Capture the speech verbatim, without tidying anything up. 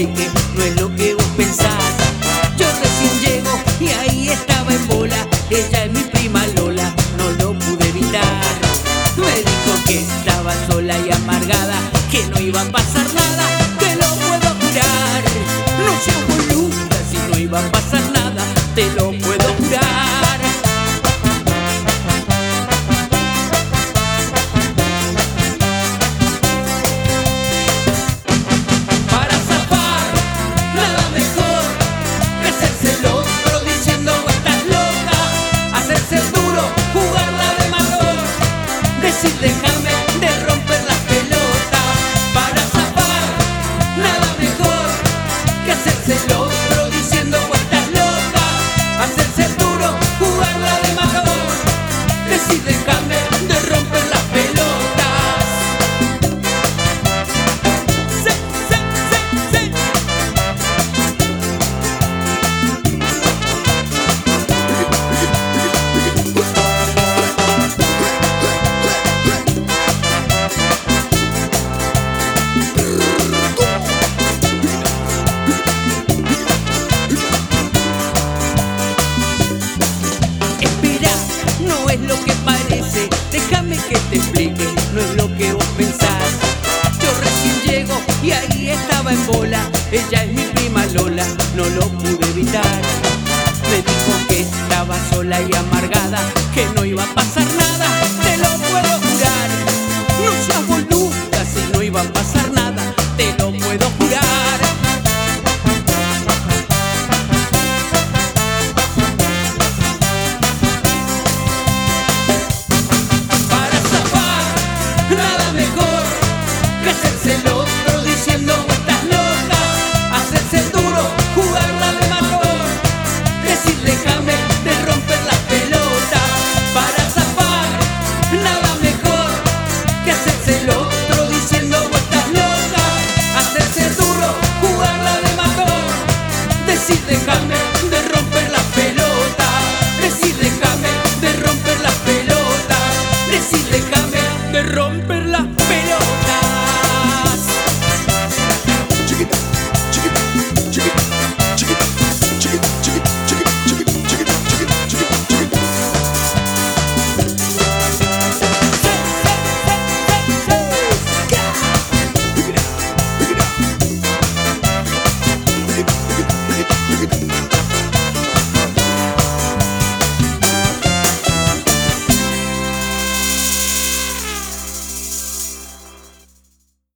explique, no es lo que vos pensás. Yo recién llego y ahí estaba en bola. Ella es mi prima Lola, no lo pude evitar. Me dijo que estaba sola y amargada, que no iba a pasar nada, te lo puedo jurar. No seas boluda, si no iba a pasar nada, te lo puedo jurar. Para zafar, nada mejor que hacerse el otro diciendo estás loca, hacerse el duro, jugarla de mayor, decir déjame de romper las pelotas. Para zafar, nada mejor que hacerse el otro diciendo estás loca, hacerse el duro, jugarla de mayor, decir déjame de romper las pelotas. Sí, sí, sí, sí. Espera, no es lo que parece, déjame que te explique, no es lo que vos pensás. Yo recién llego y ahí estaba en bola. Ella es mi prima Lola, no lo pude evitar. Me dijo que estaba sola y amargada,